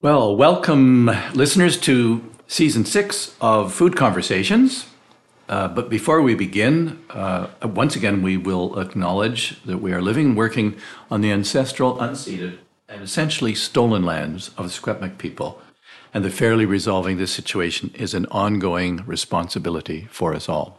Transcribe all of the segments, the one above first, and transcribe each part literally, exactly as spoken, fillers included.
Well, welcome listeners to season six of Food Conversations. Uh, but before we begin, uh, once again, we will acknowledge that we are living and working on the ancestral, unceded, and essentially stolen lands of the Secwepemc people, and that fairly resolving this situation is an ongoing responsibility for us all.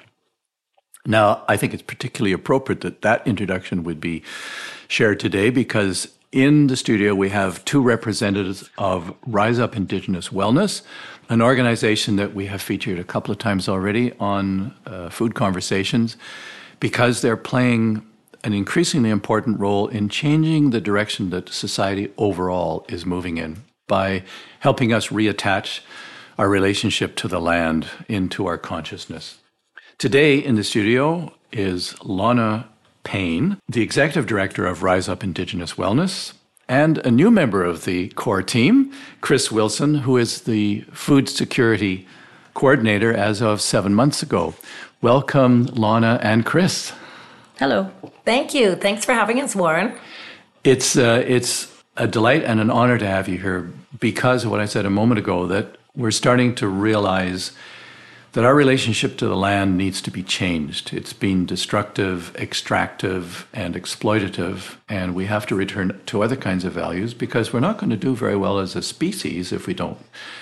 Now, I think it's particularly appropriate that that introduction would be shared today because in the studio we have two representatives of Rise Up Indigenous Wellness, an organization that we have featured a couple of times already on uh, Food Conversations, because they're playing an increasingly important role in changing the direction that society overall is moving in by helping us reattach our relationship to the land into our consciousness. Today in the studio is Lana Payne, the Executive Director of Rise Up Indigenous Wellness, and a new member of the core team, Chris Wilson, who is the Food Security Coordinator as of seven months ago. Welcome, Lana and Chris. Hello. Thank you. Thanks for having us, Warren. It's uh, it's a delight and an honor to have you here because of what I said a moment ago, that we're starting to realize that our relationship to the land needs to be changed. It's been destructive, extractive, and exploitative, and we have to return to other kinds of values because we're not going to do very well as a species if we don't.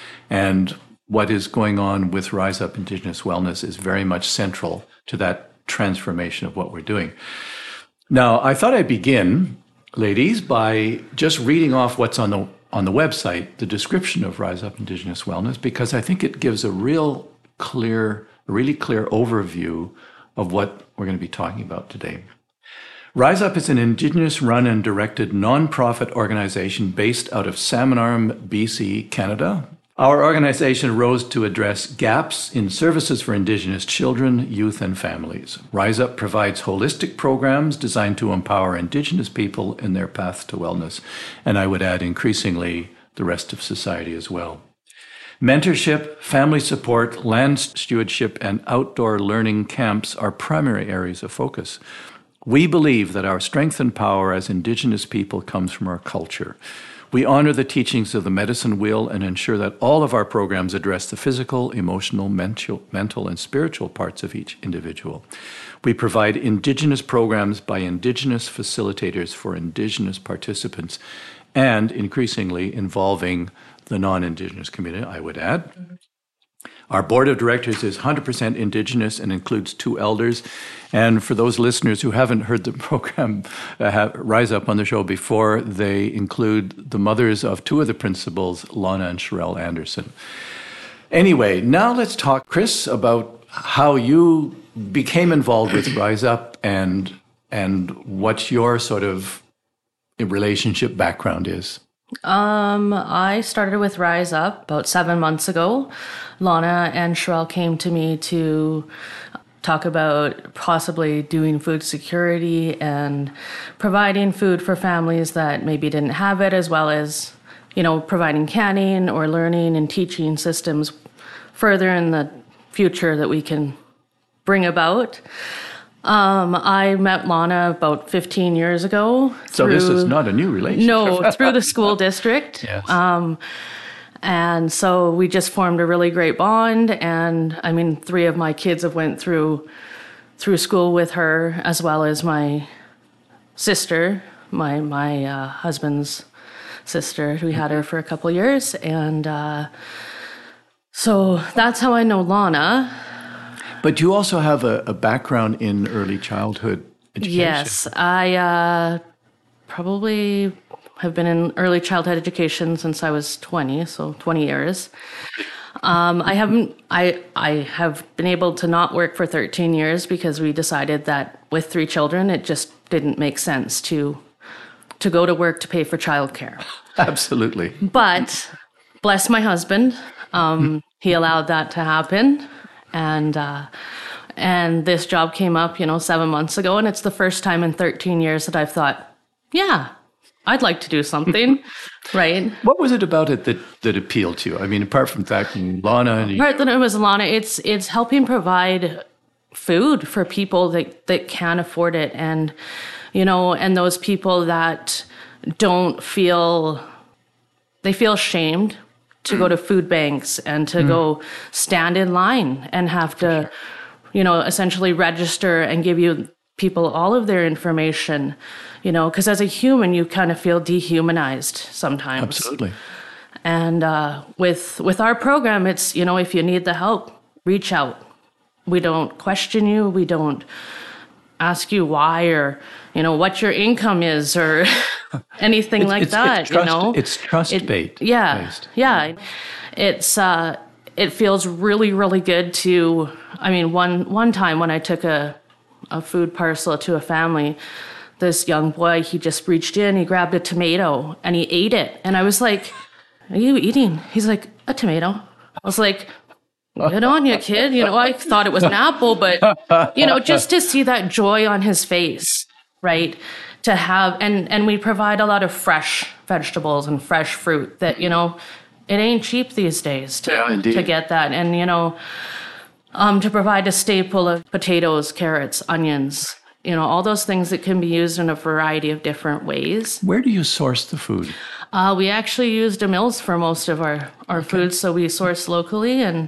And what is going on with Rise Up Indigenous Wellness is very much central to that transformation of what we're doing. Now, I thought I'd begin, ladies, by just reading off what's on the on the website, the description of Rise Up Indigenous Wellness, because I think it gives a real clear, really clear overview of what we're going to be talking about today. Rise Up is an Indigenous-run and directed non-profit organization based out of Salmon Arm, B C, Canada. Our organization rose to address gaps in services for Indigenous children, youth, and families. Rise Up provides holistic programs designed to empower Indigenous people in their path to wellness, and I would add increasingly the rest of society as well. Mentorship, family support, land stewardship, and outdoor learning camps are primary areas of focus. We believe that our strength and power as Indigenous people comes from our culture. We honor the teachings of the medicine wheel and ensure that all of our programs address the physical, emotional, mental, mental, and spiritual parts of each individual. We provide Indigenous programs by Indigenous facilitators for Indigenous participants and increasingly involving the non-Indigenous community, I would add. Mm-hmm. Our board of directors is one hundred percent Indigenous and includes two elders. And for those listeners who haven't heard the program uh, have, Rise Up on the show before, they include the mothers of two of the principals, Lana and Sherelle Anderson. Anyway, now let's talk, Chris, about how you became involved with Rise Up and and what your sort of relationship background is. Um, I started with Rise Up about seven months ago. Lana and Sherelle came to me to talk about possibly doing food security and providing food for families that maybe didn't have it, as well as, you know, providing canning or learning and teaching systems further in the future that we can bring about. Um, I met Lana about fifteen years ago. So through, this is not a new relationship. No, through the school district. Yes. Um, and so we just formed a really great bond. And I mean, three of my kids have went through through school with her, as well as my sister, my my uh, husband's sister. We had her for a couple years, and uh, so that's how I know Lana. But you also have a, a background in early childhood education. Yes, I uh, probably have been in early childhood education since I was twenty, so twenty years. Um, I haven't. I I have been able to not work for thirteen years because we decided that with three children, it just didn't make sense to to go to work to pay for childcare. Absolutely. But bless my husband, um, he allowed that to happen. And uh, and this job came up, you know, seven months ago, and it's the first time in thirteen years that I've thought, yeah, I'd like to do something, right? What was it about it that, that appealed to you? I mean, apart from that, Lana. And Apart from it was Lana, it's it's helping provide food for people that, that can't afford it, and you know, and those people that don't feel they feel shamed to go to food banks and to mm. go stand in line and have to, you know, essentially register and give you people all of their information, you know, because as a human, you kind of feel dehumanized sometimes. Absolutely. And uh, with with our program, it's, you know, if you need the help, reach out. We don't question you. We don't ask you why or, you know, what your income is or anything it's, like it's, that, it's trust, you know. It's trust it, based. Yeah, based. yeah. It's, uh, it feels really, really good to, I mean, one one time when I took a, a food parcel to a family, this young boy, he just reached in, he grabbed a tomato and he ate it. And I was like, are you eating? He's like, a tomato. I was like, good on you, kid. You know, I thought it was an apple, but, you know, just to see that joy on his face, right? To have, and, and we provide a lot of fresh vegetables and fresh fruit that, you know, it ain't cheap these days to, yeah, to get that. And, you know, um, to provide a staple of potatoes, carrots, onions, you know, all those things that can be used in a variety of different ways. Where do you source the food? Uh, we actually use DeMills for most of our, our okay. food, so we source locally and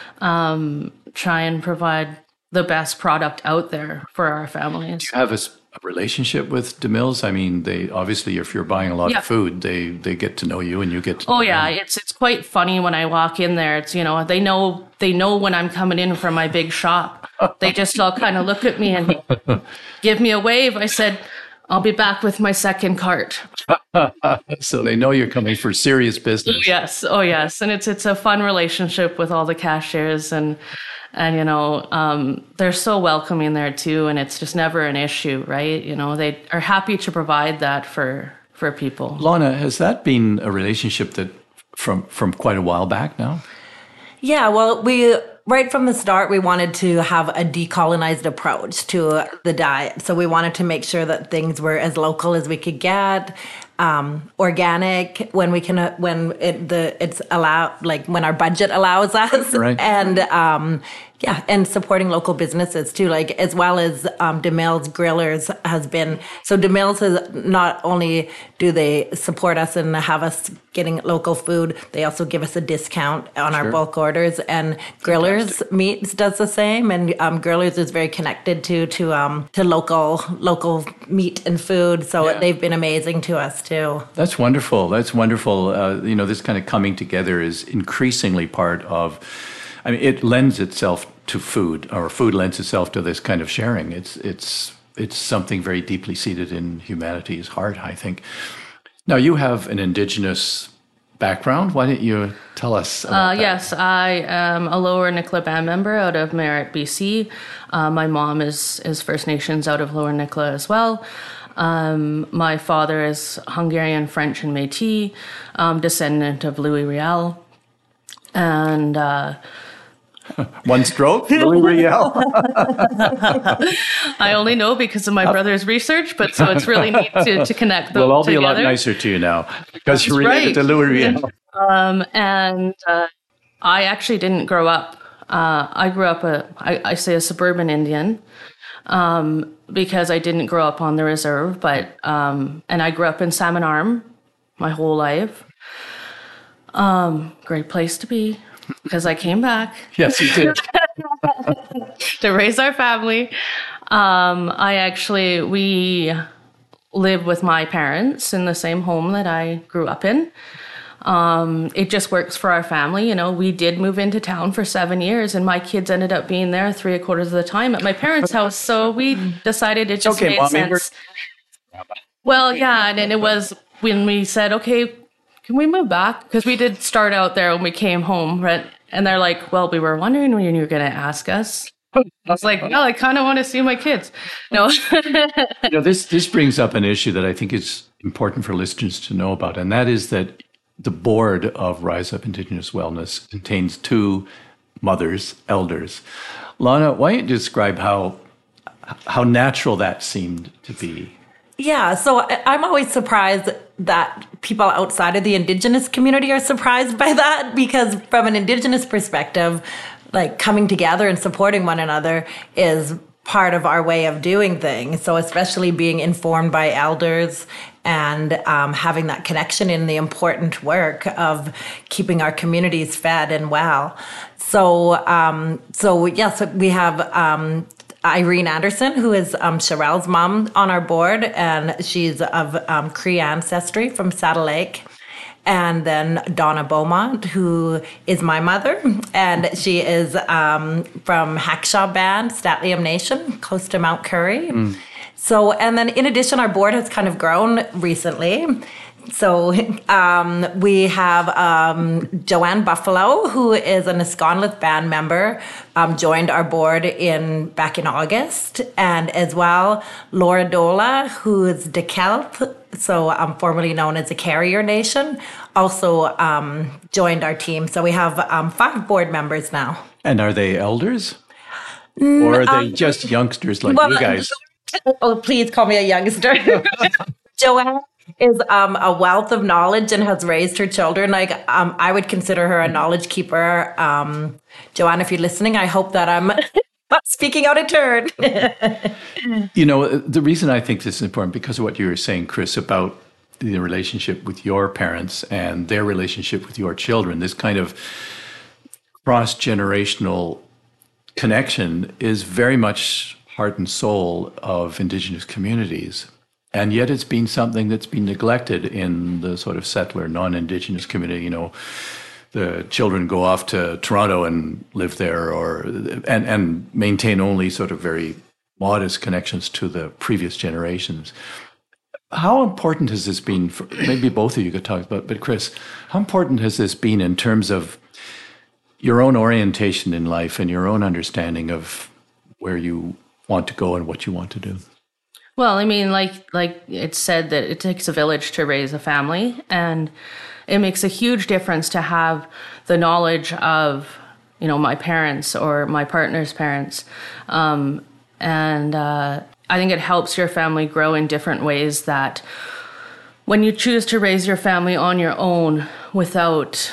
um, try and provide the best product out there for our families. Do you have a, a relationship with DeMills? I mean, they obviously, if you're buying a lot yeah. of food, they, they get to know you and you get to oh know yeah, them. it's it's quite funny when I walk in there. It's, you know, they know they know when I'm coming in from my big shop. They just all kind of look at me and give me a wave. I said, I'll be back with my second cart. So they know you're coming for serious business. Yes. Oh, yes. And it's it's a fun relationship with all the cashiers, and and you know um, they're so welcoming there too, and it's just never an issue, right? You know, they are happy to provide that for for people. Lana, has that been a relationship that from from quite a while back now? Yeah. Well, we. Right from the start, we wanted to have a decolonized approach to the diet. So we wanted to make sure that things were as local as we could get, um, organic when we can, uh, when it, the it's allowed, like when our budget allows us, right. and um, yeah, and supporting local businesses too, like as well as um, DeMills Grillers has been. So DeMills has not only do they support us and have us getting local food, they also give us a discount on sure. our bulk orders, and Grillers Fantastic. Meats does the same, and um, Grillers is very connected to to um, to local local meat and food. So yeah. they've been amazing to us too. That's wonderful. That's wonderful. Uh, you know, this kind of coming together is increasingly part of. I mean, it lends itself to food, or food lends itself to this kind of sharing. It's it's it's something very deeply seated in humanity's heart, I think. Now, you have an Indigenous background. Why don't you tell us about uh, that? Yes, I am a Lower Nicola band member out of Merritt, B C. Uh, my mom is, is First Nations out of Lower Nicola as well. Um, my father is Hungarian, French, and Métis, um, descendant of Louis Riel. And... Uh, One stroke, Louis Riel. I only know because of my brother's research, but so it's really neat to, to connect them We'll all together. be a lot nicer to you now because you're That's related right. to Louis Riel. Um, and uh, I actually didn't grow up. Uh, I grew up, a, I, I say a suburban Indian, um, because I didn't grow up on the reserve, but, um, and I grew up in Salmon Arm my whole life. Um, great place to be. Because I came back. Yes, you did. To raise our family. Um, I actually, we live with my parents in the same home that I grew up in. Um, it just works for our family. You know, we did move into town for seven years and my kids ended up being there three quarters of the time at my parents' house. So we decided it just okay, made Mommy, sense. Well, yeah. And, and it was when we said, okay, can we move back? Because we did start out there when we came home, right? And they're like, well, we were wondering when you were going to ask us. I was like, well, I kind of want to see my kids. No. You know, this, this brings up an issue that I think is important for listeners to know about, and that is that the board of Rise Up Indigenous Wellness contains two mothers, elders. Lana, why don't you describe how how natural that seemed to be? Yeah, so I'm always surprised that people outside of the Indigenous community are surprised by that, because from an Indigenous perspective, like coming together and supporting one another is part of our way of doing things. So especially being informed by elders and um, having that connection in the important work of keeping our communities fed and well. So, um, so yes, we have um, Irene Anderson, who is um, Sherelle's mom, on our board, and she's of um, Cree ancestry from Saddle Lake. And then Donna Beaumont, who is my mother, and she is um, from Hackshaw Band, Statliam Nation, close to Mount Currie. Mm. So, and then in addition, our board has kind of grown recently. So um, we have um, Joanne Buffalo, who is an Esconlith band member, um, joined our board in back in August, and as well Laura Dola, who is DeKelp, so um, formerly known as the Carrier Nation, also um, joined our team. So we have um, five board members now. And are they elders, or are they um, just youngsters like well, you guys? Oh, please call me a youngster, Joanne is um, a wealth of knowledge and has raised her children. Like um, I would consider her a knowledge keeper. Um, Joanne, if you're listening, I hope that I'm speaking out of turn. You know, the reason I think this is important because of what you were saying, Chris, about the relationship with your parents and their relationship with your children. This kind of cross-generational connection is very much heart and soul of Indigenous communities. And yet it's been something that's been neglected in the sort of settler, non-Indigenous community. You know, the children go off to Toronto and live there or and, and maintain only sort of very modest connections to the previous generations. How important has this been for, maybe both of you could talk about, but Chris, how important has this been in terms of your own orientation in life and your own understanding of where you want to go and what you want to do? Well, I mean, like like it's said that it takes a village to raise a family, and it makes a huge difference to have the knowledge of, you know, my parents or my partner's parents. Um, and uh, I think it helps your family grow in different ways that when you choose to raise your family on your own without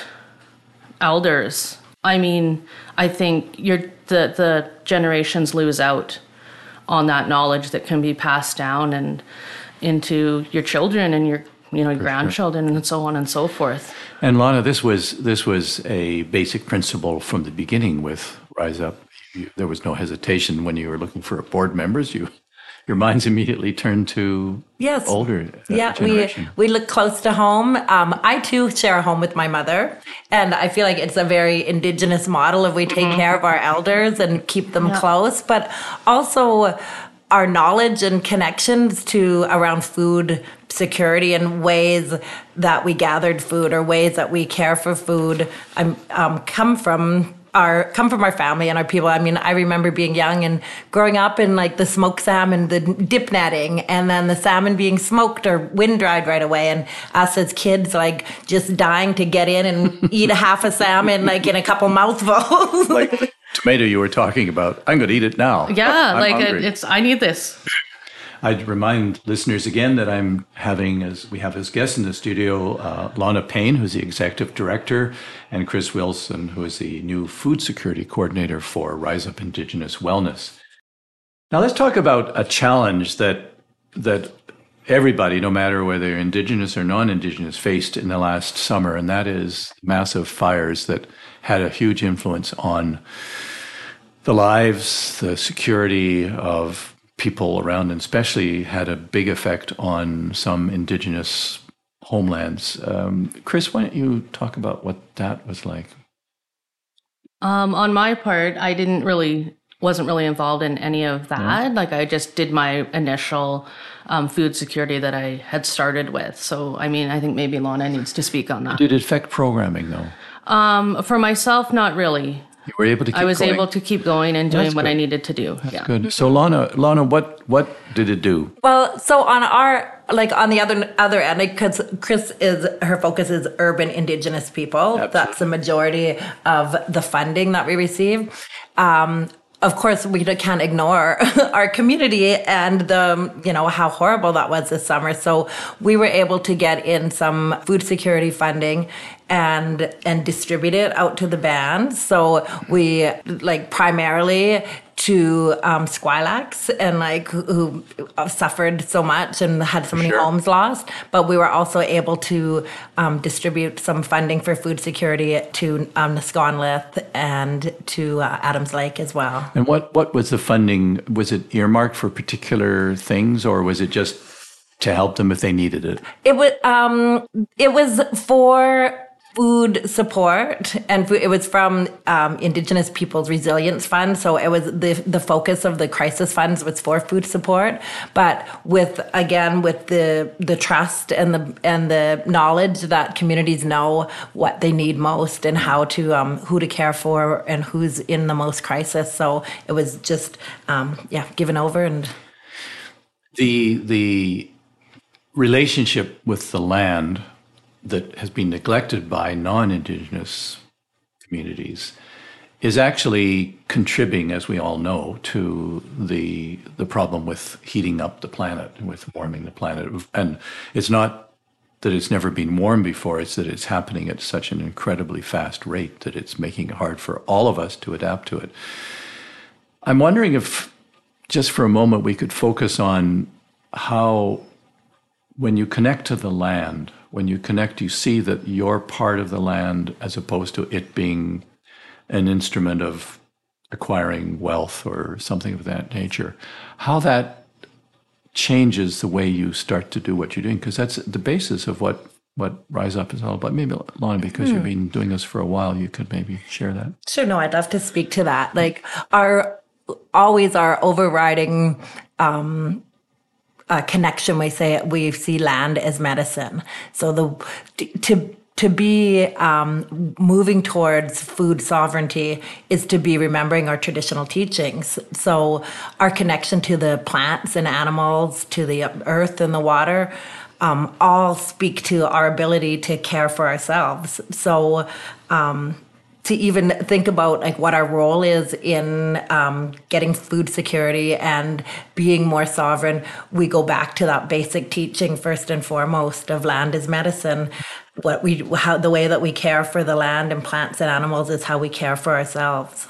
elders, I mean, I think you're, the, the generations lose out on that knowledge that can be passed down and into your children and your, you know, grandchildren, sure. and so on and so forth. And Lana, this was this was a basic principle from the beginning with Rise Up. You, there was no hesitation when you were looking for board members. You, your minds immediately turned to yes. older uh, yeah, generation. we we look close to home. Um, I too share a home with my mother, and I feel like it's a very Indigenous model of we take mm-hmm. care of our elders and keep them yeah. close, but also our knowledge and connections to around food security and ways that we gathered food or ways that we care for food um, um, come from our come from our family and our people. I mean, I remember being young and growing up in like the smoked salmon, the dip netting, and then the salmon being smoked or wind dried right away. And us as kids, like just dying to get in and eat a half a salmon, like in a couple mouthfuls. Like tomato you were talking about. I'm going to eat it now. Yeah, like it, it's, I need this. I'd remind listeners again that I'm having, as we have as guests in the studio, uh, Lana Payne, who's the executive director, and Chris Wilson, who is the new food security coordinator for Rise Up Indigenous Wellness. Now let's talk about a challenge that that everybody, no matter whether you're Indigenous or non-Indigenous, faced in the last summer, and that is massive fires that had a huge influence on the lives, the security of people around, and especially had a big effect on some Indigenous homelands. Um, Chris, why don't you talk about what that was like? Um, on my part, I didn't really, wasn't really involved in any of that. Yeah. Like I just did my initial um, food security that I had started with. So, I mean, I think maybe Lana needs to speak on that. Did it affect programming though? Um, for myself, not really. You were able to keep I was going? able to keep going and doing That's what good. I needed to do. That's yeah. good. So Lana, Lana, what what did it do? Well, so on our, like on the other other end, because Chris is, her focus is urban Indigenous people. Absolutely. That's the majority of the funding that we receive. Um, of course, we can't ignore our community and the, you know, how horrible that was this summer. So we were able to get in some food security funding and and distribute it out to the bands. So we like primarily to um, Squilax and like who, who suffered so much and had so many Sure. homes lost. But we were also able to um, distribute some funding for food security to um, Nisconlith and to uh, Adams Lake as well. And what, what was the funding? Was it earmarked for particular things, or was it just to help them if they needed it? It was um, it was for food support, and it was from um, Indigenous Peoples Resilience Fund. So it was the the focus of the crisis funds was for food support, but with again with the the trust and the and the knowledge that communities know what they need most and how to um, who to care for and who's in the most crisis. So it was just um, yeah given over and The the relationship with the land that has been neglected by non-Indigenous communities is actually contributing, as we all know, to the the problem with heating up the planet, with warming the planet. And it's not that it's never been warm before, it's that it's happening at such an incredibly fast rate that it's making it hard for all of us to adapt to it. I'm wondering if, just for a moment, we could focus on how, when you connect to the land, when you connect, you see that you're part of the land as opposed to it being an instrument of acquiring wealth or something of that nature. How that changes the way you start to do what you're doing, because that's the basis of what, what Rise Up is all about. Maybe, Lana, because hmm. you've been doing this for a while, you could maybe share that. Sure, no, I'd love to speak to that. Like, our, always our overriding um, uh, connection, we say, we see land as medicine. So the to to be um, moving towards food sovereignty is to be remembering our traditional teachings. So our connection to the plants and animals, to the earth and the water, um, all speak to our ability to care for ourselves. So um, to even think about like what our role is in um, getting food security and being more sovereign, we go back to that basic teaching first and foremost of land is medicine. What we, how the way that we care for the land and plants and animals is how we care for ourselves.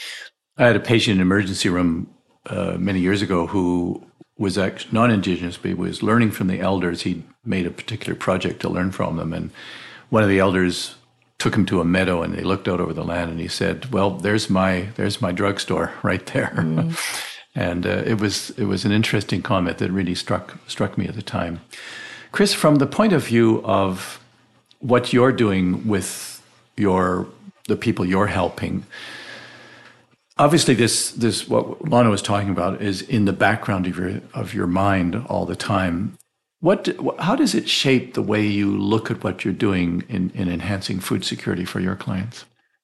I had a patient in an emergency room uh, many years ago who was actually non-Indigenous, but he was learning from the elders. He made a particular project to learn from them, and one of the elders took him to a meadow, and they looked out over the land, and he said, "Well, there's my there's my drugstore right there." Mm. And uh, it was it was an interesting comment that really struck struck me at the time. Chris, from the point of view of what you're doing with your the people you're helping, obviously this this what Lana was talking about is in the background of your of your mind all the time. What how does it shape the way you look at what you're doing in, in enhancing food security for your clients?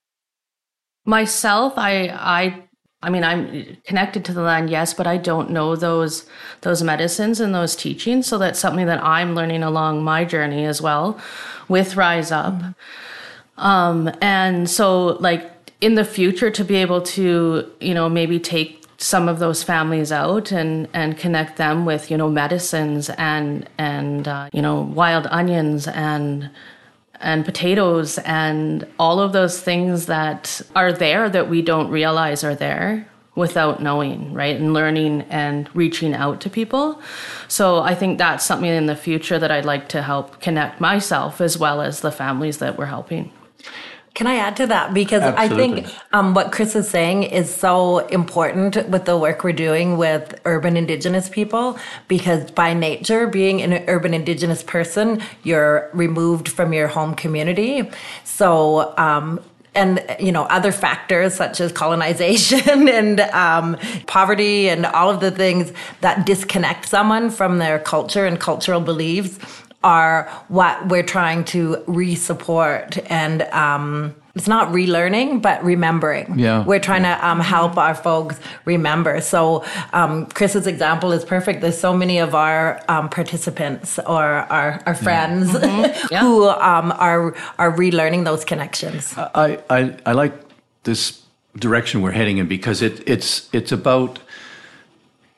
Myself, I I I mean I'm connected to the land, yes, but I don't know those those medicines and those teachings. So that's something that I'm learning along my journey as well with Rise Up. Um, and so like in the future to be able to, you know, maybe take some of those families out and, and connect them with, you know, medicines and, and, uh, you know, wild onions and, and potatoes and all of those things that are there that we don't realize are there without knowing, right? And learning and reaching out to people. So I think that's something in the future that I'd like to help connect myself as well as the families that we're helping. Can I add to that? Because Absolutely. I think um, what Chris is saying is so important with the work we're doing with urban Indigenous people, because by nature, being an urban Indigenous person, you're removed from your home community. So, um, and, you know, other factors such as colonization and um, poverty and all of the things that disconnect someone from their culture and cultural beliefs are what we're trying to re-support. And um, it's not relearning, but remembering. Yeah. We're trying to um, help our folks remember. So um, Chris's example is perfect. There's so many of our um, participants or our, our friends yeah. Mm-hmm. yeah. who um, are are relearning those connections. I, I, I like this direction we're heading in because it, it's it's about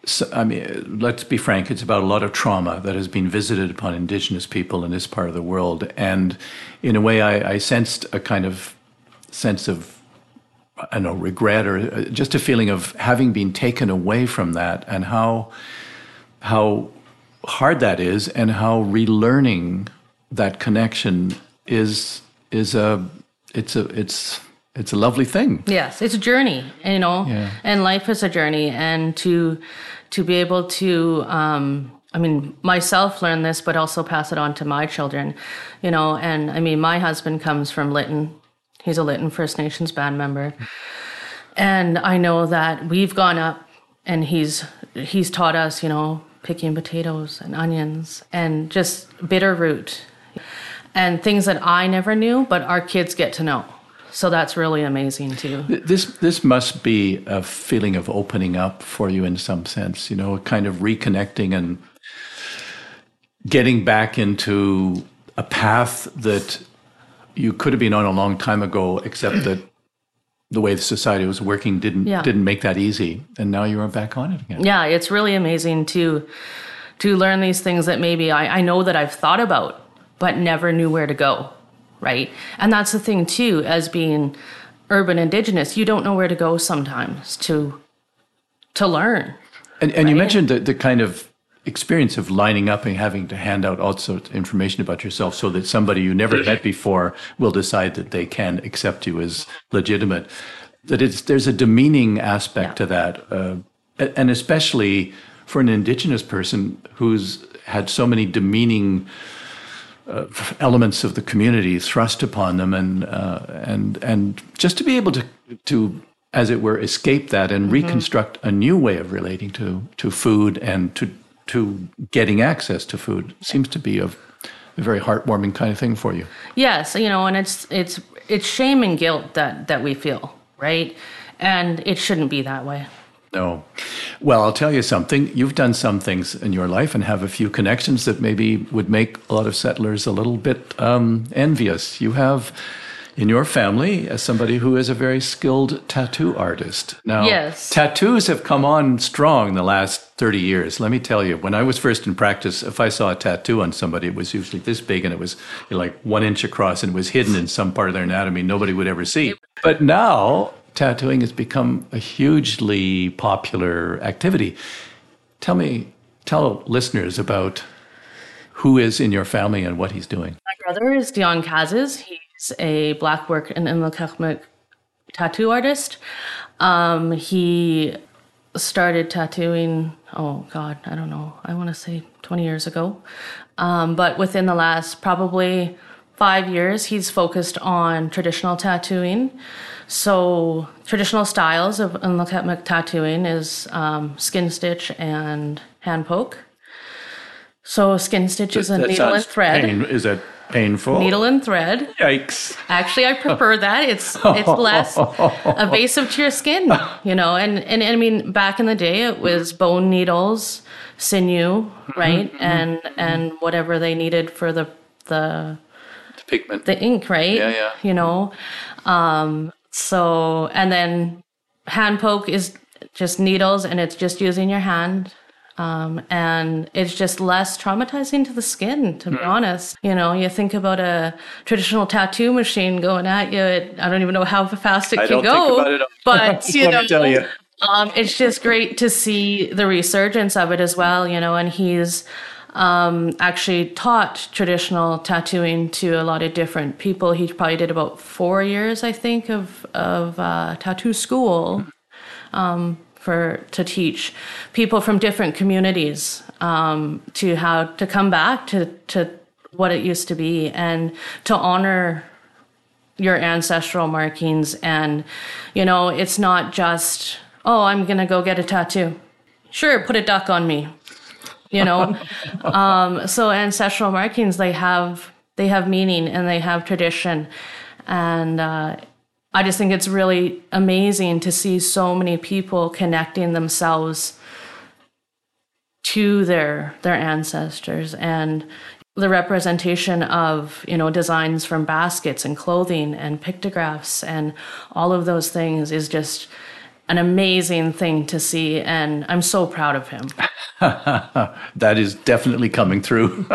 so, I mean, let's be frank, it's about a lot of trauma that has been visited upon Indigenous people in this part of the world. And in a way, I, I sensed a kind of sense of, I don't know, regret, or just a feeling of having been taken away from that, and how how hard that is, and how relearning that connection is is a it's a it's it's a lovely thing. Yes, it's a journey, you know, Yeah. and life is a journey, and to to be able to, um, I mean, myself learn this, but also pass it on to my children, you know. And I mean, my husband comes from Lytton. He's a Lytton First Nations band member, and I know that we've gone up, and he's he's taught us, you know, picking potatoes and onions and just bitter root and things that I never knew, but our kids get to know. So that's really amazing too. This this must be a feeling of opening up for you in some sense, you know, kind of reconnecting and getting back into a path that you could have been on a long time ago, except that the way the society was working didn't Yeah. didn't make that easy, and now you are back on it again. Yeah, it's really amazing to to learn these things that maybe I, I know that I've thought about, but never knew where to go, right? And that's the thing too, as being urban Indigenous, you don't know where to go sometimes to to learn. And and you Right. mentioned the, the kind of experience of lining up and having to hand out all sorts of information about yourself so that somebody you never met before will decide that they can accept you as legitimate. That it's there's a demeaning aspect Yeah. to that, uh, and especially for an Indigenous person who's had so many demeaning uh, elements of the community thrust upon them, and uh, and and just to be able to to as it were escape that and reconstruct a new way of relating to to food and to to getting access to food seems to be a, a very heartwarming kind of thing for you. Yes, you know, and it's it's it's shame and guilt that that we feel, right? And it shouldn't be that way. No. Well, I'll tell you something. You've done some things in your life and have a few connections that maybe would make a lot of settlers a little bit um, envious. You have in your family as somebody who is a very skilled tattoo artist. Now, Yes. tattoos have come on strong the last thirty years. Let me tell you, when I was first in practice, if I saw a tattoo on somebody, it was usually this big and it was you know, like one inch across and it was hidden in some part of their anatomy nobody would ever see. But now tattooing has become a hugely popular activity. Tell me, tell listeners about who is in your family and what he's doing. My brother is Dion Kazes. He's a black work and Inlakahmik tattoo artist. Um, he started tattooing, oh God, I don't know, I want to say twenty years ago. Um, but within the last probably five years, he's focused on traditional tattooing. So traditional styles of Inlakahmik tattooing is um, skin stitch and hand poke. So skin stitch is a That needle and sounds thread. pain- is that painful? Needle and thread. Yikes. Actually, I prefer that. It's it's less invasive to your skin, you know. And, and I mean, back in the day, it was bone needles, sinew, right, and and whatever they needed for the the Pigment. the ink, right? Yeah, yeah. You know, um, so and then hand poke is just needles, and it's just using your hand. Um, and it's just less traumatizing to the skin, to be honest. You know, you think about a traditional tattoo machine going at you. It, I don't even know how fast it I can don't go. think about it. But, you Let know, me tell you. Um, it's just great to see the resurgence of it as well, you know, and he's um, actually taught traditional tattooing to a lot of different people. He probably did about four years, I think, of, of uh, tattoo school. Um, for to teach people from different communities um, to how to come back to, to what it used to be and to honor your ancestral markings. And, you know, it's not just, oh, I'm going to go get a tattoo. Sure, put a duck on me, you know. um, so ancestral markings, they have they have meaning and they have tradition. And uh I just think it's really amazing to see so many people connecting themselves to their their ancestors, and the representation of, you know, designs from baskets and clothing and pictographs and all of those things is just, an amazing thing to see, and I'm so proud of him. That is definitely coming through.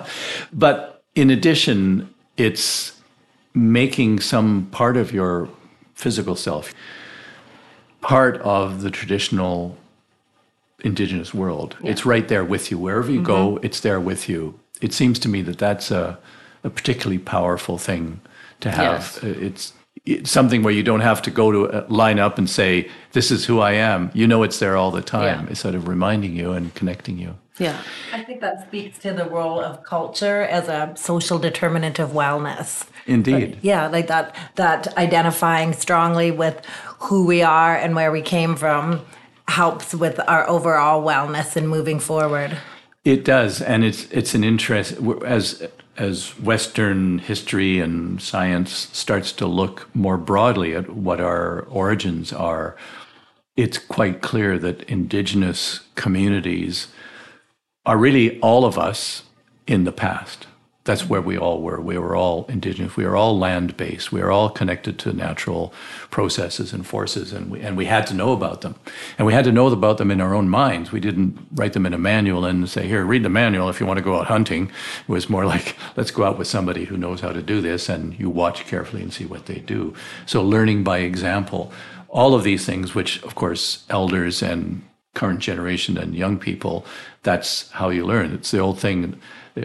But in addition, it's making some part of your physical self part of the traditional Indigenous world. Yeah. It's right there with you. Wherever you mm-hmm. go, it's there with you. It seems to me that that's a, a particularly powerful thing to have. Yes. It's, it's something where you don't have to go to line up and say, this is who I am. You know it's there all the time. Yeah. It's sort of reminding you and connecting you. Yeah. I think that speaks to the role of culture as a social determinant of wellness. Indeed. But yeah, like that that identifying strongly with who we are and where we came from helps with our overall wellness and moving forward. It does, and it's it's an interest as as Western history and science starts to look more broadly at what our origins are. It's quite clear that Indigenous communities are really all of us in the past. That's where we all were. We were all Indigenous. We were all land-based. We were all connected to natural processes and forces, and we and we had to know about them. And we had to know about them in our own minds. We didn't write them in a manual and say, here, read the manual if you want to go out hunting. It was more like, let's go out with somebody who knows how to do this, and you watch carefully and see what they do. So learning by example, all of these things, which, of course, elders and current generation and young people, that's how you learn. It's the old thing.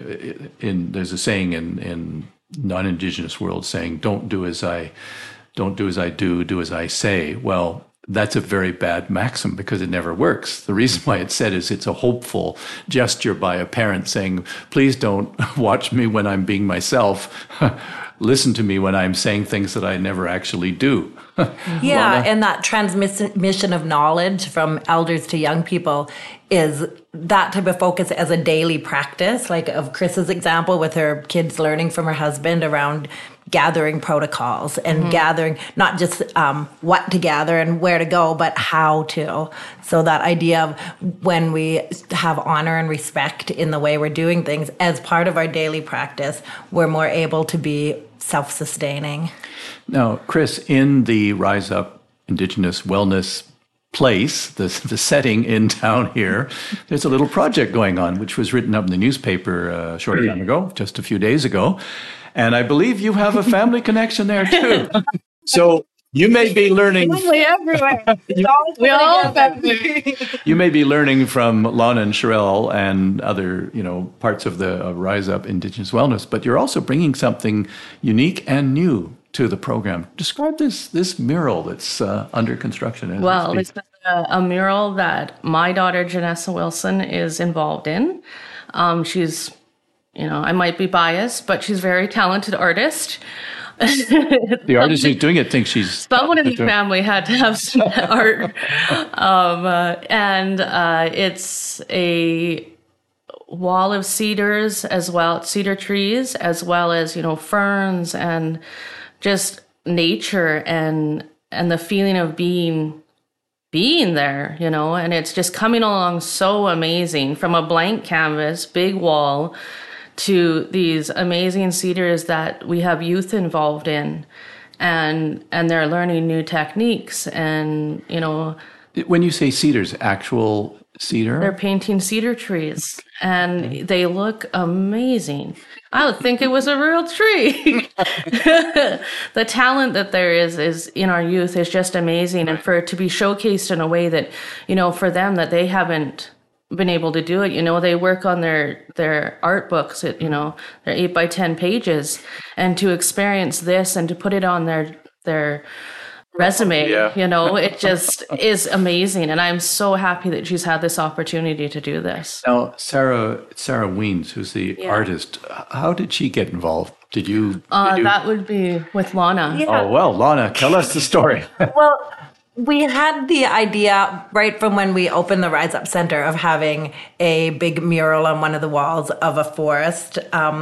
In, there's a saying in, in non-Indigenous world saying, don't do as I don't do as I do, do as I say. Well, that's a very bad maxim because it never works. The reason why it's said is it's a hopeful gesture by a parent saying, please don't watch me when I'm being myself. Listen to me when I'm saying things that I never actually do. Yeah, Lana? And that transmission of knowledge from elders to young people is that type of focus as a daily practice, like of Chris's example with her kids learning from her husband around gathering protocols and mm-hmm. gathering not just um, what to gather and where to go, but how to. So that idea of when we have honor and respect in the way we're doing things as part of our daily practice, we're more able to be self-sustaining. Now, Chris, in the Rise Up Indigenous Wellness place, the, the setting in town here, there's a little project going on, which was written up in the newspaper uh, a short time ago, just a few days ago. And I believe you have a family connection there too. So you may be learning. Family everywhere. You, we all family. You may be learning from Lana and Sherelle and other, you know, parts of the uh, Rise Up Indigenous Wellness, but you're also bringing something unique and new to the program. Describe this this mural that's uh, under construction. As well, this is a, a mural that my daughter Janessa Wilson is involved in. Um, she's, you know, I might be biased, but she's a very talented artist. The artist who's doing it thinks she's... Someone in the family had to have some art. Um, uh, and uh, it's a wall of cedars as well, cedar trees, as well as, you know, ferns and just nature and and the feeling of being being there, you know, and it's just coming along so amazing from a blank canvas, big wall, to these amazing cedars that we have youth involved in, and and they're learning new techniques. And, you know, when you say cedars, actual cedar? They're painting cedar trees, and okay. They look amazing. I would think it was a real tree. The talent that there is is in our youth is just amazing, and for it to be showcased in a way that, you know, for them that they haven't been able to do it. You know, they work on their their art books at, you know, their eight by ten pages, and to experience this and to put it on their their resume, yeah. You know, it just is amazing. And I'm so happy that she's had this opportunity to do this. Now, Sarah, Sarah Weens, who's the yeah. artist, how did she get involved? Did you? Did uh, you... That would be with Lana. Yeah. Oh, well, Lana, tell us the story. Well, we had the idea right from when we opened the Rise Up Center of having a big mural on one of the walls of a forest. Um,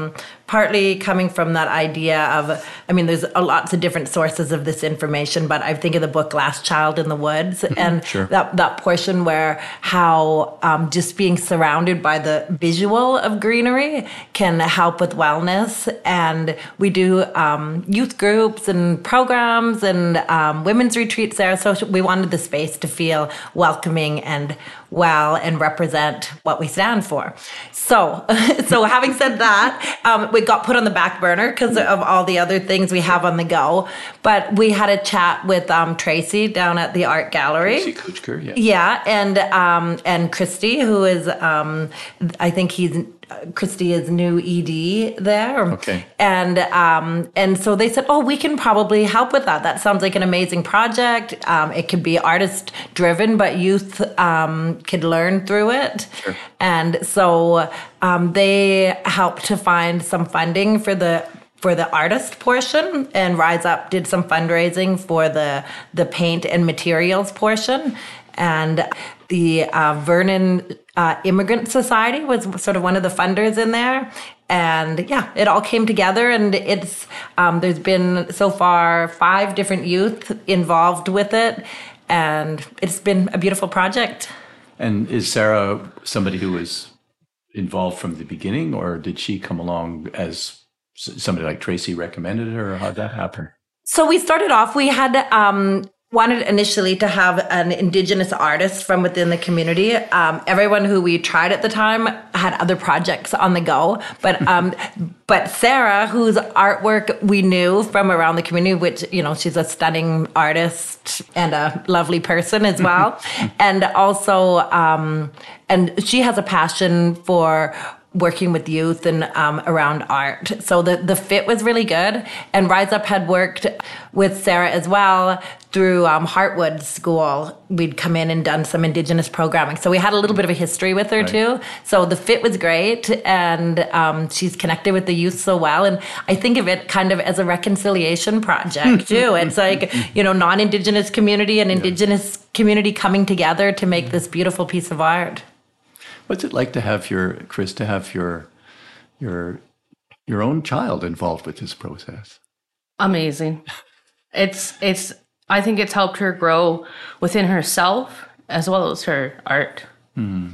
partly coming from that idea of, I mean, there's a, lots of different sources of this information, but I think of the book Last Child in the Woods, and sure. that, that portion where how um, just being surrounded by the visual of greenery can help with wellness. And we do um, youth groups and programs and um, women's retreats there. So we wanted the space to feel welcoming and well and represent what we stand for. So, so having said that, um, we got put on the back burner because of all the other things we have on the go. But we had a chat with um, Tracy down at the art gallery. Tracy Kuchker, yeah. Yeah, and um, and Christy, who is, um, I think he's, Christy is new E D there. Okay. And um, and so they said, oh, we can probably help with that. That sounds like an amazing project. Um, it could be artist driven, but youth um, could learn through it. Sure. And so um, they helped to find some funding for the for the artist portion, and Rise Up did some fundraising for the the paint and materials portion. And the uh, Vernon uh, Immigrant Society was sort of one of the funders in there. And yeah, it all came together, and it's um, there's been so far five different youth involved with it, and it's been a beautiful project. And is Sarah somebody who was involved from the beginning, or did she come along as somebody like Tracy recommended her, or how'd that happen? So we started off, we had um, wanted initially to have an Indigenous artist from within the community. Um, everyone who we tried at the time had other projects on the go, but um, but Sarah, whose artwork we knew from around the community, which, you know, she's a stunning artist and a lovely person as well, and also um, and she has a passion for working with youth and um, around art. So the, the fit was really good. And Rise Up had worked with Sarah as well through um, Heartwood School. We'd come in and done some Indigenous programming. So we had a little bit of a history with her, right, too. So the fit was great. And um, she's connected with the youth so well. And I think of it kind of as a reconciliation project, too. It's like, you know, non-Indigenous community and Indigenous yeah. community coming together to make this beautiful piece of art. What's it like to have your, Chris, to have your your your own child involved with this process? Amazing. It's it's I think it's helped her grow within herself as well as her art. Hmm.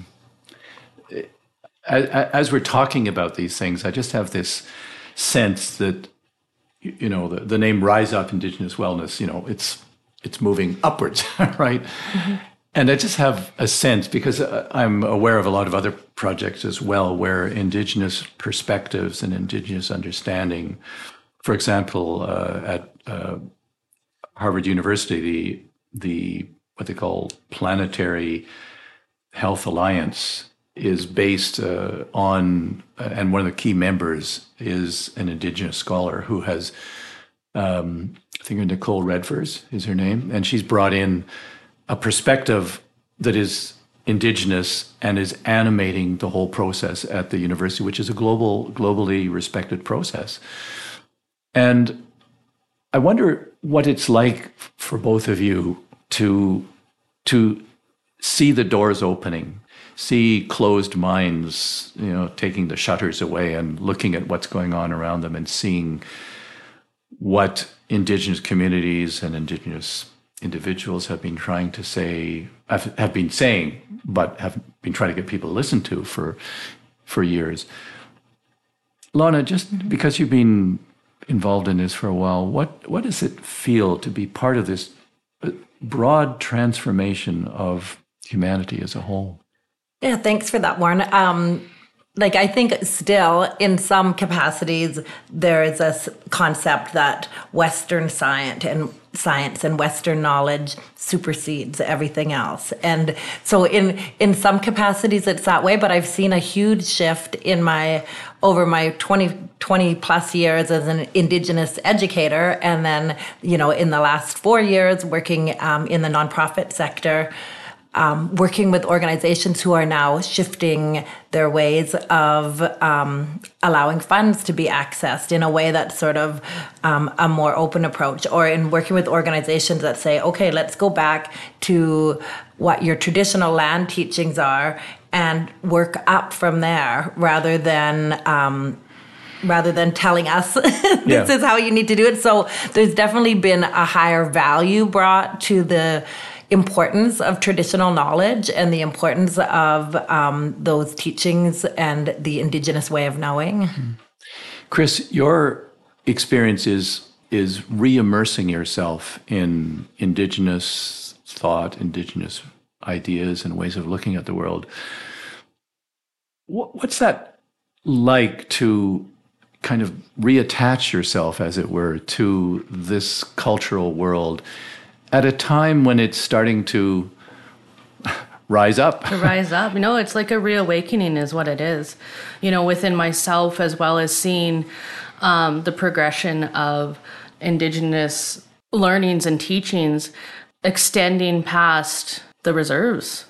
As, as we're talking about these things, I just have this sense that, you know, the, the name Rise Up Indigenous Wellness, you know, it's it's moving upwards, right? Mm-hmm. And I just have a sense, because I'm aware of a lot of other projects as well, where Indigenous perspectives and Indigenous understanding, for example, uh, at uh, Harvard University, the, the what they call Planetary Health Alliance is based uh, on, uh, and one of the key members is an Indigenous scholar who has, um, I think Nicole Redvers is her name, and she's brought in a perspective that is Indigenous and is animating the whole process at the university, which is a global, globally respected process. And I wonder what it's like for both of you to, to see the doors opening, see closed minds, you know, taking the shutters away and looking at what's going on around them and seeing what Indigenous communities and Indigenous individuals have been trying to say, have, have been saying, but have been trying to get people to listen to for for years. Lana, just because you've been involved in this for a while, what what does it feel to be part of this broad transformation of humanity as a whole? Yeah, thanks for that, Warren. Um, like, I think still in some capacities, there is a concept that Western science and science and Western knowledge supersedes everything else. And so in, in some capacities, it's that way, but I've seen a huge shift in my, over my twenty, twenty plus years as an Indigenous educator. And then, you know, in the last four years working um, in the nonprofit sector, Um, working with organizations who are now shifting their ways of um, allowing funds to be accessed in a way that's sort of um, a more open approach, or in working with organizations that say, okay, let's go back to what your traditional land teachings are and work up from there rather than um, rather than telling us this Yeah. is how you need to do it. So there's definitely been a higher value brought to the importance of traditional knowledge and the importance of um, those teachings and the Indigenous way of knowing. Chris, your experience is is re-immersing yourself in Indigenous thought, Indigenous ideas and ways of looking at the world. What, what's that like to kind of reattach yourself, as it were, to this cultural world at a time when it's starting to rise up? To rise up. You know, it's like a reawakening is what it is, you know, within myself, as well as seeing um, the progression of Indigenous learnings and teachings extending past the reserves.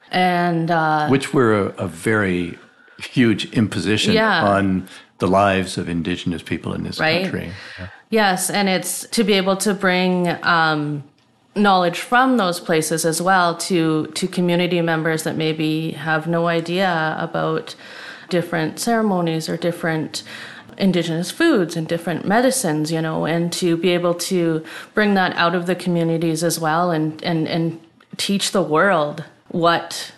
And uh, which were a, a very huge imposition Yeah. on the lives of Indigenous people in this Right. country. yes, and it's to be able to bring um, knowledge from those places as well to to community members that maybe have no idea about different ceremonies or different Indigenous foods and different medicines, you know, and to be able to bring that out of the communities as well, and and and teach the world what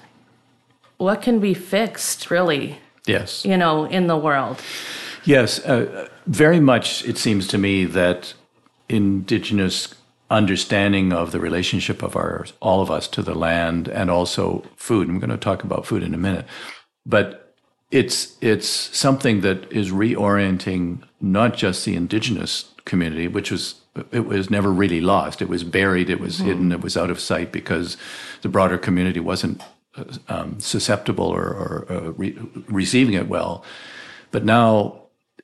what can be fixed, really, Yes. you know, in the world. Yes. Uh, very much, it seems to me that Indigenous understanding of the relationship of our all of us to the land and also food. I'm going to talk about food in a minute, but it's it's something that is reorienting not just the Indigenous community, which was it was never really lost. It was buried. It was mm-hmm. hidden. It was out of sight because the broader community wasn't um, susceptible or, or uh, re- receiving it well. But now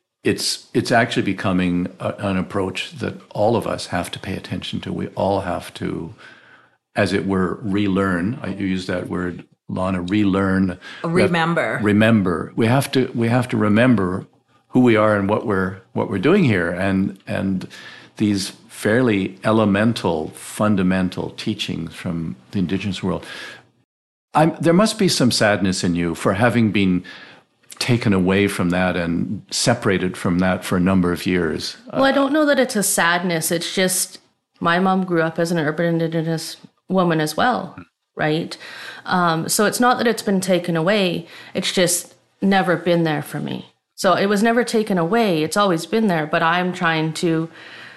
it's it's actually becoming a, an approach that all of us have to pay attention to. We all have to, as it were, relearn. I use that word, Lana, relearn. Remember. Remember. We have to we have to remember who we are and what we're what we're doing here, and and these fairly elemental, fundamental teachings from the Indigenous world. I'm, there must be some sadness in you for having been taken away from that and separated from that for a number of years. Well, I don't know that it's a sadness. It's just my mom grew up as an urban Indigenous woman as well, right? Um, so it's not that it's been taken away. It's just never been there for me. So it was never taken away. It's always been there. But I'm trying to,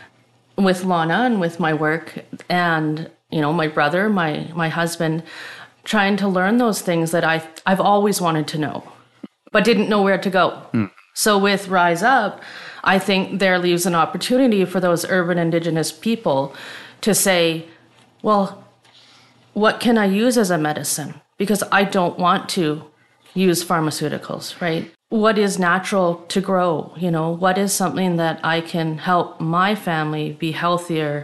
with Lana and with my work and, you know, my brother, my my husband, trying to learn those things that I, I've always wanted to know, but didn't know where to go. Mm. So with Rise Up, I think there leaves an opportunity for those urban Indigenous people to say, well, what can I use as a medicine? Because I don't want to use pharmaceuticals, right? What is natural to grow? You know, what is something that I can help my family be healthier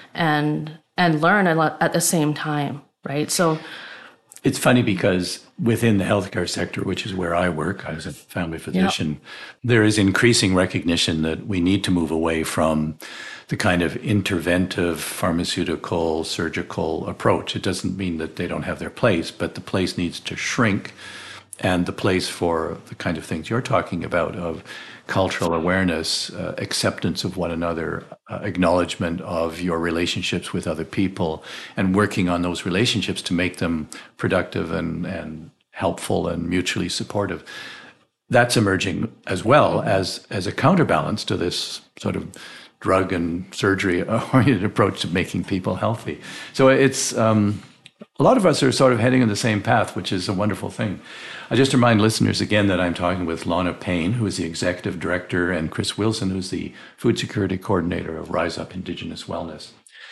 and and learn at the same time, right? So it's funny because within the healthcare sector, which is where I work, I was a family physician, yep. there is increasing recognition that we need to move away from the kind of interventive pharmaceutical surgical approach. It doesn't mean that they don't have their place, but the place needs to shrink, and the place for the kind of things you're talking about of cultural awareness, uh, acceptance of one another, uh, acknowledgement of your relationships with other people, and working on those relationships to make them productive and, and helpful and mutually supportive. That's emerging as well as, as a counterbalance to this sort of drug and surgery-oriented approach to making people healthy. So it's um, a lot of us are sort of heading in the same path, which is a wonderful thing. I just remind listeners again that I'm talking with Lana Payne, who is the Executive Director, and Chris Wilson, who's the Food Security Coordinator of Rise Up Indigenous Wellness.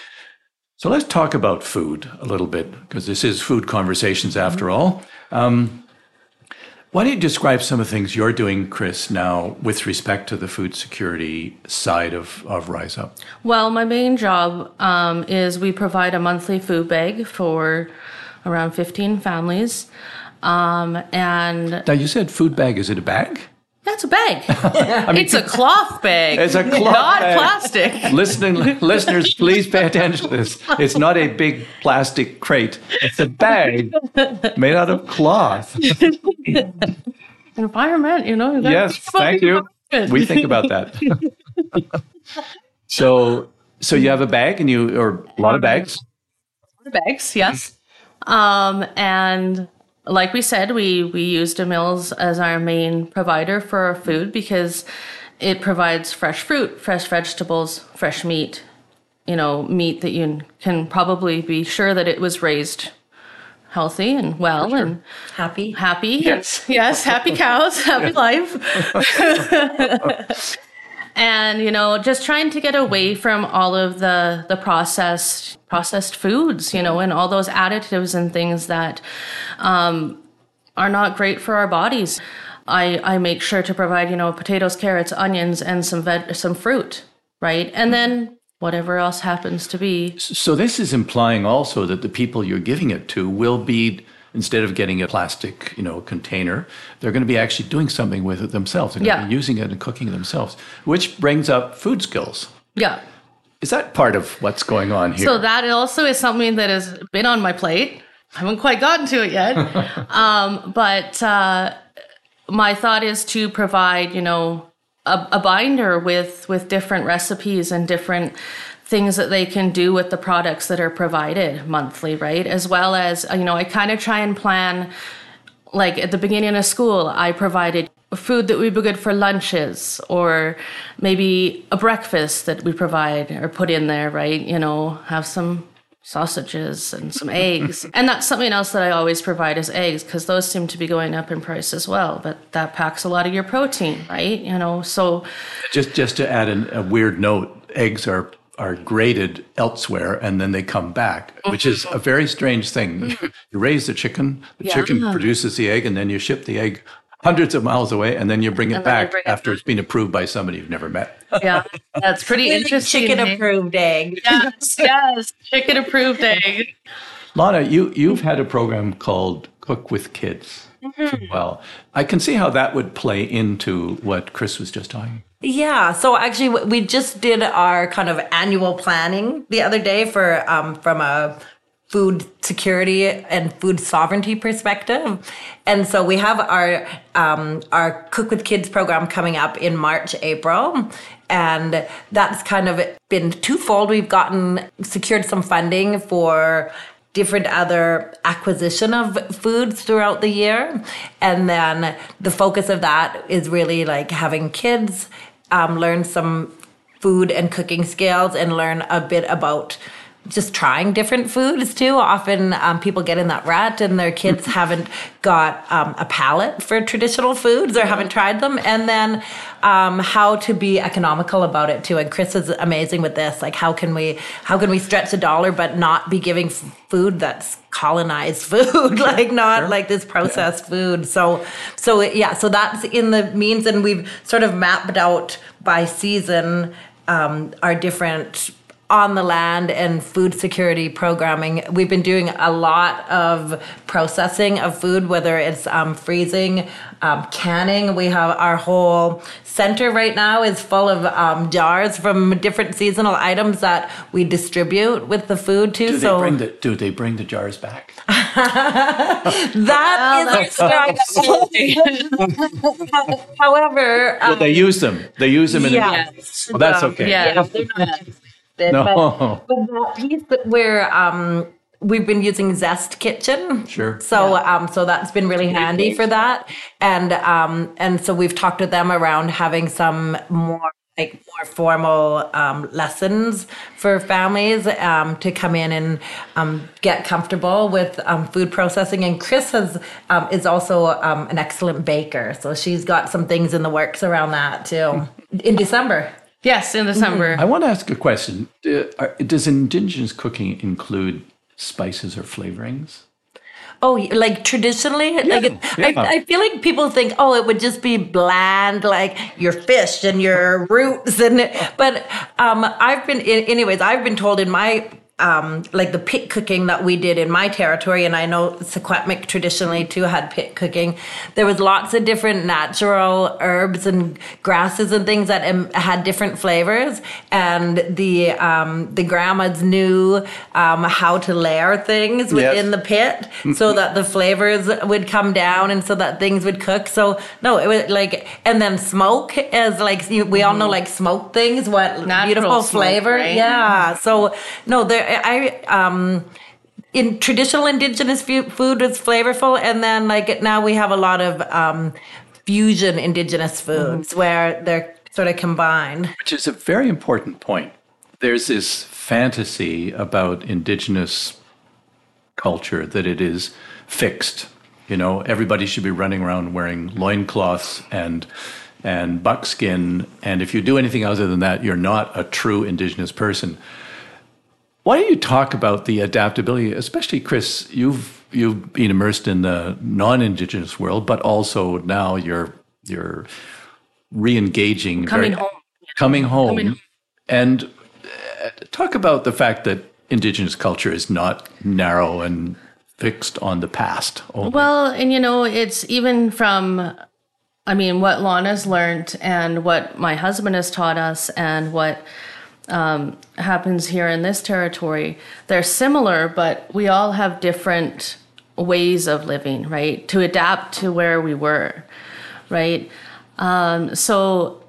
So let's talk about food a little bit, because this is Food Conversations after all. Um, why don't you describe some of the things you're doing, Chris, now with respect to the food security side of, of Rise Up? Well, my main job um, is we provide a monthly food bag for around fifteen families. Um, and now you said food bag. Is it a bag? That's a bag. I mean, it's a cloth bag. It's a cloth not bag. Plastic. Listening listeners, please pay attention to this. It's not a big plastic crate. It's a bag made out of cloth. Environment, you know. Yes, thank you. We think about that. so, so you have a bag and you, or a lot of bags? Bags, yes. Um, and like we said, we, we use DeMille's as our main provider for our food because it provides fresh fruit, fresh vegetables, fresh meat, you know, meat that you can probably be sure that it was raised healthy and well sure. and happy. Happy. Yes. Yes. Happy cows, happy life. And, you know, just trying to get away from all of the, the processed processed foods, you know, and all those additives and things that um, are not great for our bodies. I, I make sure to provide, you know, potatoes, carrots, onions, and some veg, some fruit, right? And then whatever else happens to be. So this is implying also that the people you're giving it to will be, instead of getting a plastic, you know, container, they're going to be actually doing something with it themselves. They're going yeah. to be using it and cooking it themselves, which brings up food skills. Yeah. Is that part of what's going on here? So that also is something that has been on my plate. I haven't quite gotten to it yet. um, but uh, my thought is to provide, you know, a, a binder with, with different recipes and different things that they can do with the products that are provided monthly, right? As well as, you know, I kind of try and plan, like at the beginning of school, I provided food that would be good for lunches or maybe a breakfast that we provide or put in there, right? You know, have some sausages and some eggs. And that's something else that I always provide is eggs because those seem to be going up in price as well. But that packs a lot of your protein, right? You know, so. Just, just to add an, a weird note, eggs are are graded elsewhere and then they come back, which is a very strange thing. You raise the chicken, the yeah. chicken produces the egg, and then you ship the egg hundreds of miles away, and then you bring it and back bring after it it's been approved by somebody you've never met. Yeah, that's pretty interesting. Chicken approved egg. Yes, yes, chicken approved egg. Lana, you, you've had a program called Cook with Kids. Mm-hmm. Well, I can see how that would play into what Chris was just talking. Yeah, so actually we just did our kind of annual planning the other day for um, from a food security and food sovereignty perspective. And so we have our um, our Cook with Kids program coming up in March, April. And that's kind of been twofold. We've gotten secured some funding for different other acquisition of foods throughout the year. And then the focus of that is really like having kids um, learn some food and cooking skills and learn a bit about just trying different foods too. Often um, people get in that rut and their kids haven't got um, a palate for traditional foods or haven't tried them. And then um, how to be economical about it too. And Chris is amazing with this. Like how can we how can we stretch a dollar but not be giving food that's colonized food, like not sure. like this processed yeah. food. So so yeah, so that's in the means, and we've sort of mapped out by season um, our different on the land and food security programming. We've been doing a lot of processing of food, whether it's um, freezing, um, canning. We have our whole center right now is full of um, jars from different seasonal items that we distribute with the food too. Do they so bring the, do they bring the jars back? that is however, um, well, they use them. They use them in yeah. a, well, that's okay. Yeah, yeah they're not. No. But, but that piece that where um, we've been using Zest Kitchen. Sure. So yeah. um, so that's been really handy for that. And um, and so we've talked to them around having some more like more formal um, lessons for families um, to come in and um, get comfortable with um, food processing. And Chris has um, is also um, an excellent baker, so she's got some things in the works around that too. In December. Yes, in December. I want to ask a question. Does Indigenous cooking include spices or flavorings? Oh, like traditionally? Yeah, like yeah. I, I feel like people think, oh, it would just be bland, like your fish and your roots. and But um, I've been, anyways, I've been told in my um, like the pit cooking that we did in my territory, and I know Secwepemc traditionally too had pit cooking. There was lots of different natural herbs and grasses and things that um, had different flavors, and the um, the grandmas knew um, how to layer things within Yes. the pit so that the flavors would come down and so that things would cook. So no, it was like, and then smoke is like, you- we all know like smoke things, what Natural beautiful smoke, flavor. right? Yeah. So no, there, I, um, in traditional indigenous fu- food is flavorful. And then like now we have a lot of, um, fusion indigenous foods Mm-hmm. where they're sort of combined. Which is a very important point. There's this fantasy about indigenous culture that it is fixed. You know, everybody should be running around wearing loincloths and and buckskin, and if you do anything other than that, you're not a true indigenous person. Why don't you talk about the adaptability, especially Chris, you've you've been immersed in the non-indigenous world, but also now you're you're re-engaging Coming very- home. coming home, Coming home. and uh, talk about the fact that indigenous culture is not narrow and fixed on the past only. Well, and you know, it's even from, I mean, what Lana's learned and what my husband has taught us and what um, happens here in this territory, they're similar, but we all have different ways of living, right? To adapt to where we were, right? Um, so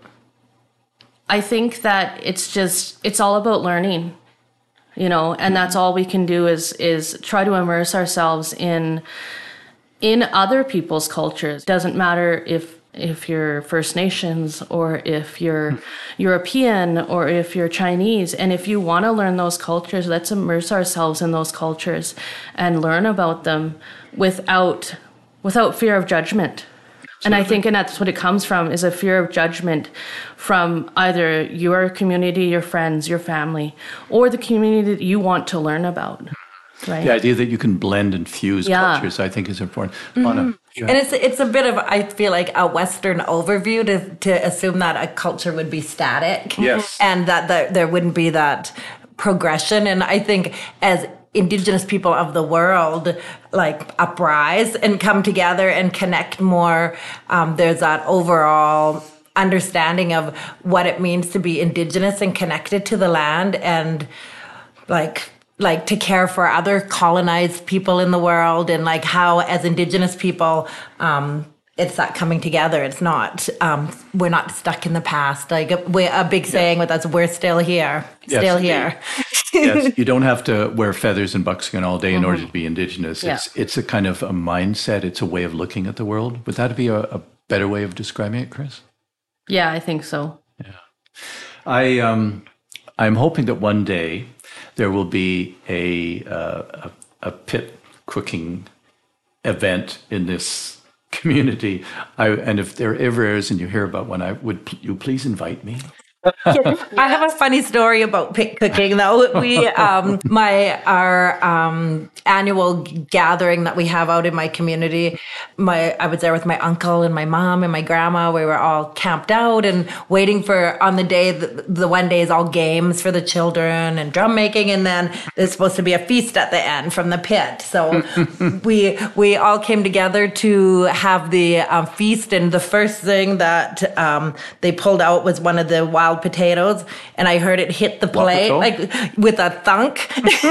I think that it's just, it's all about learning, you know, and that's all we can do is is try to immerse ourselves in in other people's cultures. Doesn't matter if if you're First Nations or if you're European or if you're Chinese. And if you want to learn those cultures, let's immerse ourselves in those cultures and learn about them without without fear of judgment. And I think, and that's what it comes from, is a fear of judgment from either your community, your friends, your family, or the community that you want to learn about, right? The idea that you can blend and fuse Yeah. cultures, I think, is important. Lana, you And it's it's a bit of, I feel like, a Western overview to, to assume that a culture would be static. Yes. And that there, there wouldn't be that progression. And I think as Indigenous people of the world, like, uprise and come together and connect more, um, there's that overall understanding of what it means to be Indigenous and connected to the land, and like like to care for other colonized people in the world, and like how as Indigenous people, um, it's that coming together. It's not, um, we're not stuck in the past. Like we, a big saying with us, we're still here, Yes, still indeed. here. yes, you don't have to wear feathers and buckskin all day in order to be indigenous. Yeah. It's it's a kind of a mindset. It's a way of looking at the world. Would that be a, a better way of describing it, Chris? Yeah, I think so. I um, I'm hoping that one day there will be a uh, a, a pit cooking event in this community. I, and if there ever is, and you hear about one, I would pl- you please invite me. I have a funny story about pit cooking, though. We, um, my, our um, annual gathering that we have out in my community, my, I was there with my uncle and my mom and my grandma. We were all camped out and waiting for, on the day, the, the one day is all games for the children and drum making, and then there's supposed to be a feast at the end from the pit. So we we all came together to have the um, feast, and the first thing that um, they pulled out was one of the wild potatoes, and I heard it hit the plate Wapato? like with a thunk.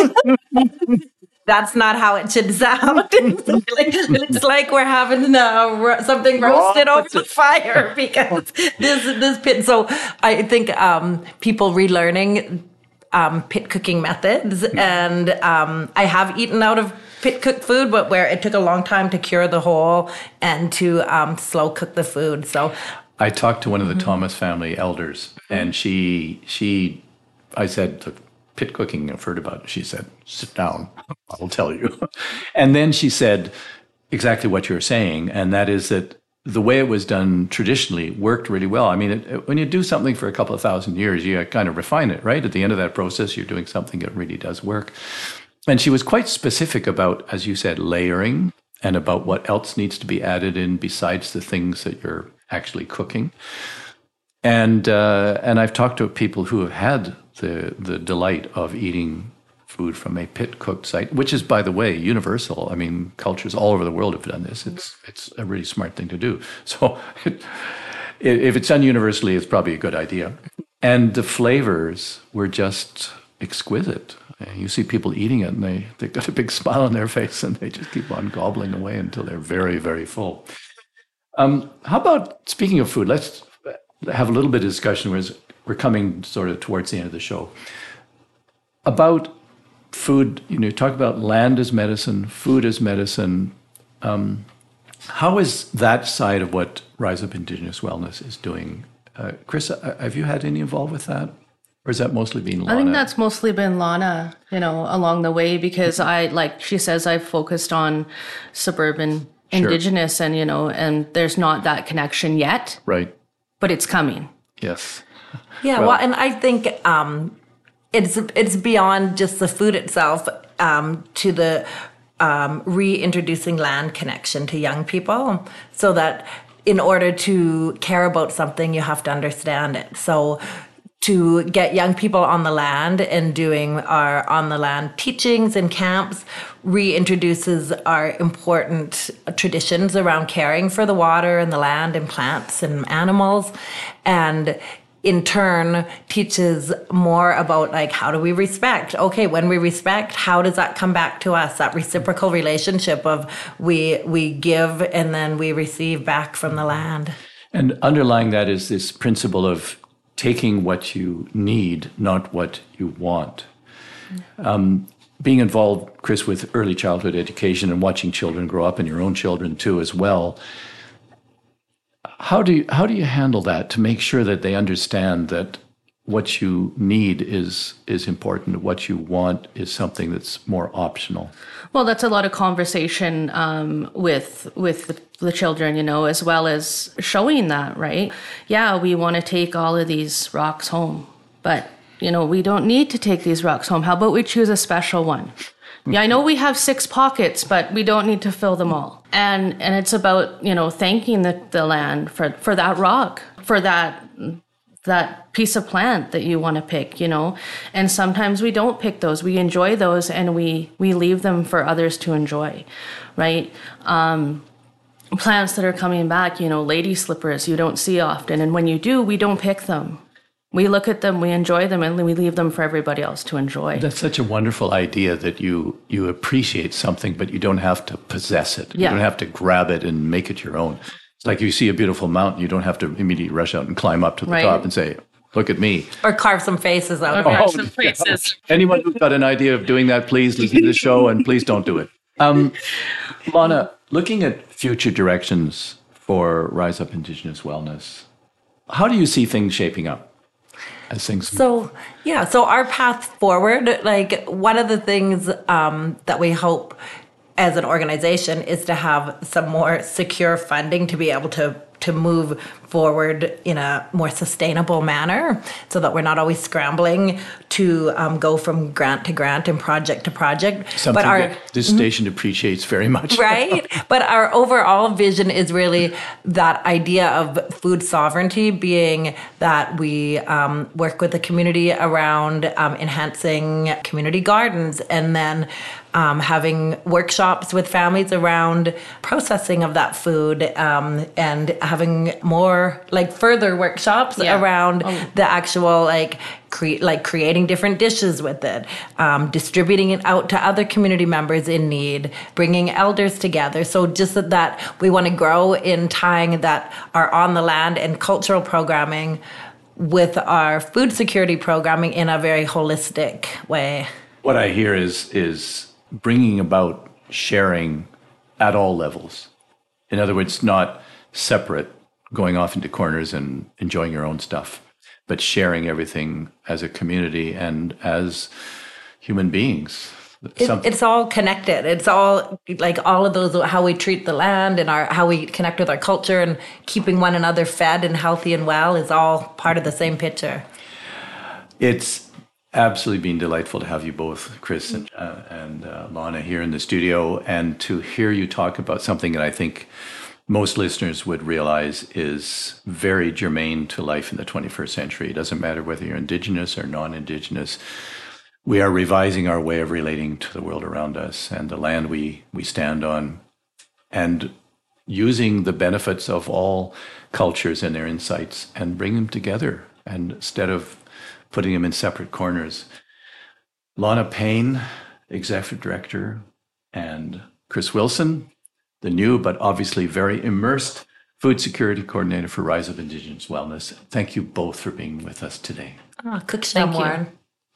That's not how it should sound. It looks like we're having uh, ro- something roasted over the fire because this this pit. So I think um, people relearning um, pit cooking methods, and um, I have eaten out of pit cooked food, but where it took a long time to cure the hole and to um, slow cook the food. So. I talked to one of the Thomas family elders, and she, she, I said, "Look, pit cooking, I've heard about it." She said, "Sit down, I'll tell you." And then she said exactly what you're saying, and that is that the way it was done traditionally worked really well. I mean, it, it, when you do something for a couple of thousand years, you kind of refine it, right? At the end of that process, you're doing something that really does work. And she was quite specific about, as you said, layering, and about what else needs to be added in besides the things that you're actually cooking. And uh, and I've talked to people who have had the the delight of eating food from a pit-cooked site, which is, by the way, universal. I mean, cultures all over the world have done this. It's it's a really smart thing to do. So it, if it's done universally, it's probably a good idea. And the flavors were just exquisite. You see people eating it, and they, they've got a big smile on their face, and they just keep on gobbling away until they're very, very full. Um, how about, speaking of food, let's have a little bit of discussion, whereas we're coming sort of towards the end of the show, about food. You know, you talk about land as medicine, food as medicine. Um, how is that side of what Rise Up Indigenous Wellness is doing? Uh, Chris, have you had any involved with that? Or has that mostly been Lana? I think that's mostly been Lana, you know, along the way, because I, like she says, I've focused on suburban sure. Indigenous and, you know, and there's not that connection yet. Right. But it's coming. Yes. Yeah, well, well and I think um, it's it's beyond just the food itself um, to the um, reintroducing land connection to young people, so that in order to care about something, you have to understand it. So to get young people on the land and doing our on the land teachings and camps reintroduces our important traditions around caring for the water and the land and plants and animals, and in turn teaches more about like, how do we respect? Okay, when we respect, how does that come back to us? That reciprocal relationship of we we give and then we receive back from the land. And underlying that is this principle of taking what you need, not what you want. Um, being involved, Chris, with early childhood education and watching children grow up, and your own children too as well, how do you, how do you handle that to make sure that they understand that what you need is is important, what you want is something that's more optional? Well, that's a lot of conversation um, with with the, the children, you know, as well as showing that, right? Yeah, we want to take all of these rocks home, but, you know, we don't need to take these rocks home. How about we choose a special one? Yeah, I know we have six pockets, but we don't need to fill them all. And and it's about, you know, thanking the, the land for, for that rock, for that that piece of plant that you want to pick, you know. And sometimes we don't pick those. We enjoy those and we, we leave them for others to enjoy, right? Um, plants that are coming back, you know, lady slippers you don't see often. And when you do, we don't pick them. We look at them, we enjoy them, and we leave them for everybody else to enjoy. That's such a wonderful idea that you you appreciate something, but you don't have to possess it. Yeah. You don't have to grab it and make it your own. It's like you see a beautiful mountain, you don't have to immediately rush out and climb up to the right. top and say, look at me. Or carve some faces out. Or carve oh, some faces. Yeah. Anyone who's got an idea of doing that, please listen to the show and please don't do it. Um, Lana, looking at future directions for Rise Up Indigenous Wellness, how do you see things shaping up? As things so yeah so our path forward, like one of the things um, that we hope as an organization is to have some more secure funding to be able to to move forward in a more sustainable manner, so that we're not always scrambling to um, go from grant to grant and project to project. Something but our, that this station appreciates very much. Right? But our overall vision is really that idea of food sovereignty, being that we um, work with the community around um, enhancing community gardens, and then Um, having workshops with families around processing of that food, um, and having more like further workshops yeah. around oh. the actual like cre- like creating different dishes with it, um, distributing it out to other community members in need, bringing elders together. So just that, that we want to grow in tying that our on the land and cultural programming with our food security programming in a very holistic way. What I hear is is bringing about sharing at all levels. In other words, not separate, going off into corners and enjoying your own stuff, but sharing everything as a community and as human beings. It, it's all connected. It's all like all of those, how we treat the land and our how we connect with our culture and keeping one another fed and healthy and well is all part of the same picture. It's absolutely been delightful to have you both, Chris and, uh, and uh, Lana, here in the studio, and to hear you talk about something that I think most listeners would realize is very germane to life in the twenty-first century. It doesn't matter whether you're Indigenous or non-Indigenous. we are revising our way of relating to the world around us and the land we, we stand on, and using the benefits of all cultures and their insights and bring them together, and instead of putting them in separate corners. Lana Payne, Executive Director, and Chris Wilson, the new but obviously very immersed Food Security Coordinator for Rise Up Indigenous Wellness. Thank you both for being with us today. Oh, cook Thank you. Warren.